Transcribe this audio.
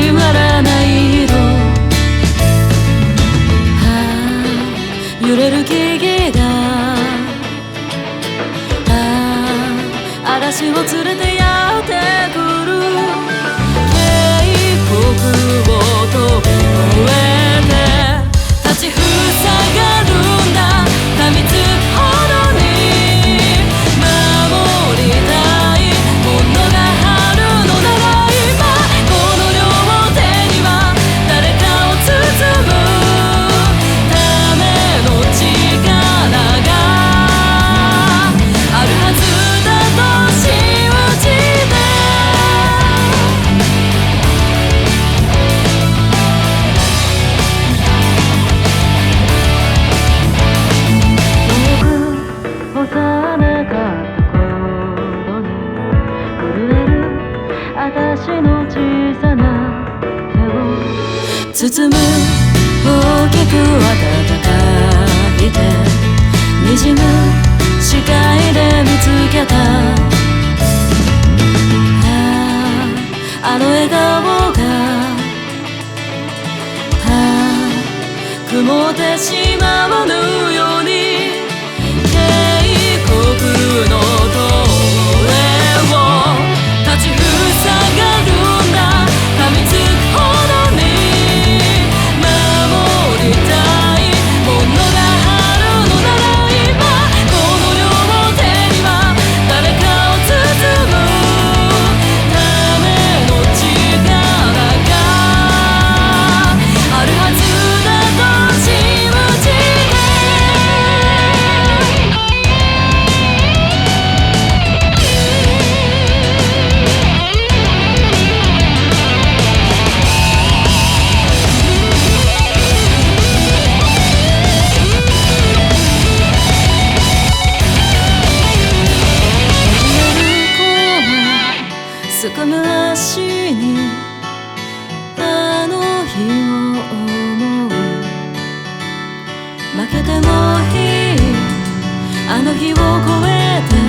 交わらない色、揺れる木々が嵐を連れてやってくる。渓谷を飛び越えて立ちふさがるんだ。噛みつくほどに守りたいものがあるのなら、今この両手には誰かを包むための力があるはずだと信じて。僕幼かった頃に震える私の小さな手を包む大きく温かい手、滲む視界で見つけたあの笑顔が曇ってしまわぬように、渓谷の峠を立ちふさがるんだ。噛みつくほどに守りたいものがあるのなら、今この両手には誰かを包むための力があるはずだと信じて。すくむ足にあの日を思う。負けてもいいあの日を越えて